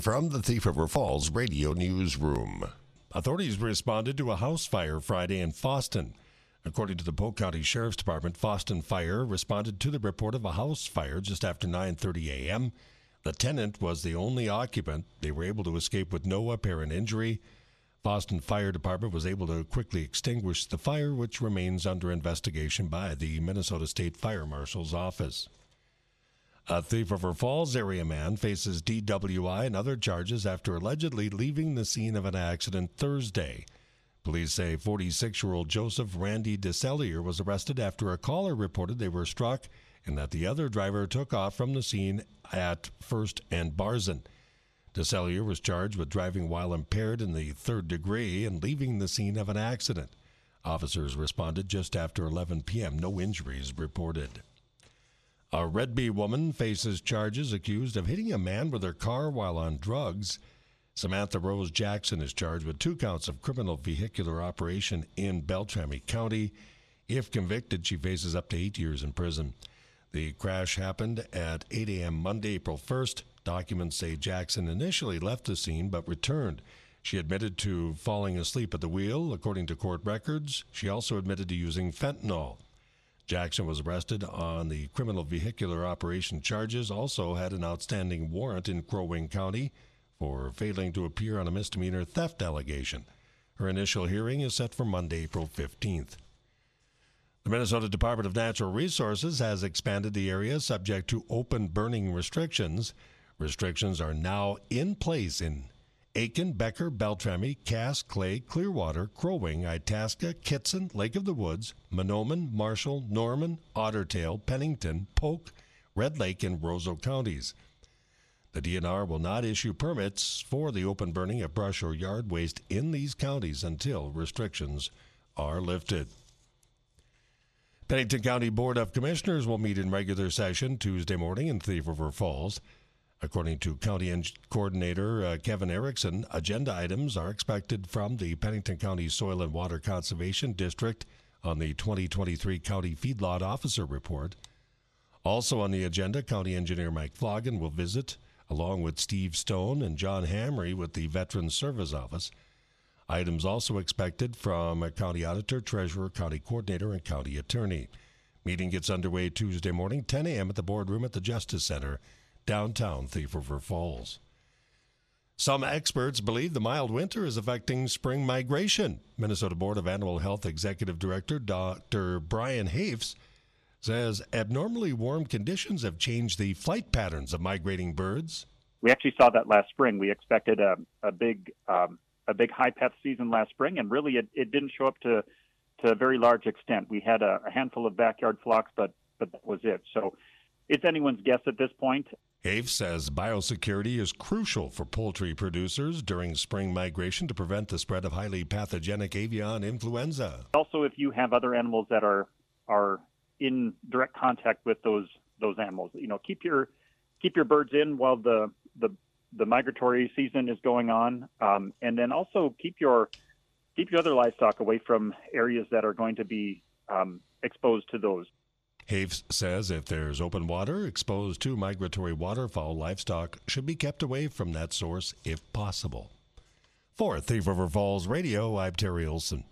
From the Thief River Falls Radio Newsroom. Authorities responded to a house fire Friday in Fosston. According to the Polk County Sheriff's Department, Fosston Fire responded to the report of a house fire just after 9:30 a.m. The tenant was the only occupant. They were able to escape with no apparent injury. Fosston Fire Department was able to quickly extinguish the fire, which remains under investigation by the Minnesota State Fire Marshal's Office. A Thief River Falls area man faces DWI and other charges after allegedly leaving the scene of an accident Thursday. Police say 46-year-old Joseph Randy DeSellier was arrested after a caller reported they were struck and that the other driver took off from the scene at First and Barzin. DeSellier was charged with driving while impaired in the third degree and leaving the scene of an accident. Officers responded just after 11 p.m. No injuries reported. A Red Bee woman faces charges accused of hitting a man with her car while on drugs. Samantha Rose Jackson is charged with 2 counts of criminal vehicular operation in Beltrami County. If convicted, she faces up to 8 years in prison. The crash happened at 8 a.m. Monday, April 1st. Documents say Jackson initially left the scene but returned. She admitted to falling asleep at the wheel, according to court records. She also admitted to using fentanyl. Jackson was arrested on the criminal vehicular operation charges, also had an outstanding warrant in Crow Wing County for failing to appear on a misdemeanor theft allegation. Her initial hearing is set for Monday, April 15th. The Minnesota Department of Natural Resources has expanded the area subject to open burning restrictions. Restrictions are now in place in Aitkin, Becker, Beltrami, Cass, Clay, Clearwater, Crow Wing, Itasca, Kitson, Lake of the Woods, Mahnomen, Marshall, Norman, Ottertail, Pennington, Polk, Red Lake, and Roseau counties. The DNR will not issue permits for the open burning of brush or yard waste in these counties until restrictions are lifted. Pennington County Board of Commissioners will meet in regular session Tuesday morning in Thief River Falls. According to County Coordinator Kevin Erickson, agenda items are expected from the Pennington County Soil and Water Conservation District on the 2023 County Feedlot Officer Report. Also on the agenda, County Engineer Mike Floggen will visit, along with Steve Stone and John Hamry with the Veterans Service Office. Items also expected from a County Auditor, Treasurer, County Coordinator, and County Attorney. Meeting gets underway Tuesday morning, 10 a.m. at the boardroom at the Justice Center, downtown Thief River Falls. Some experts believe the mild winter is affecting spring migration. Minnesota Board of Animal Health Executive Director Dr. Brian Hafes says abnormally warm conditions have changed the flight patterns of migrating birds. We actually saw that last spring. We expected a big high peth season last spring, and really it didn't show up to a very large extent. We had a handful of backyard flocks, but that was it. So it's anyone's guess at this point. Hafes says biosecurity is crucial for poultry producers during spring migration to prevent the spread of highly pathogenic avian influenza. Also, if you have other animals that are in direct contact with those animals, keep your birds in while the migratory season is going on, and then also keep your other livestock away from areas that are going to be exposed to those. Hafes says if there's open water exposed to migratory waterfowl, livestock should be kept away from that source if possible. For Thief River Falls Radio, I'm Terry Olson.